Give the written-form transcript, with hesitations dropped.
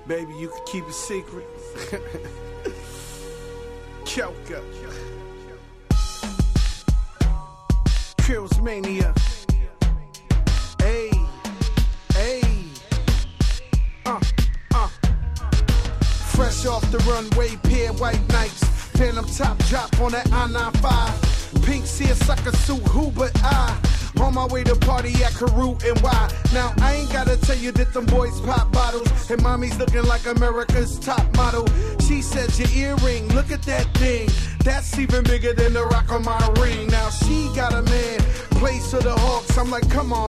Baby, you can keep it secret. Choker. Kills Mania. Hey, hey. Fresh off the runway, pair white nights. Phantom top drop on that I-95. Pink seersucker suit, who but I? On my way to party at Karoo and why? Now I ain't gotta tell you that them boys pop bottles and mommy's looking like America's top model. She said your earring, look at that thing. That's even bigger than the rock on my ring. Now she got a man, plays for the Hawks. I'm like, come on.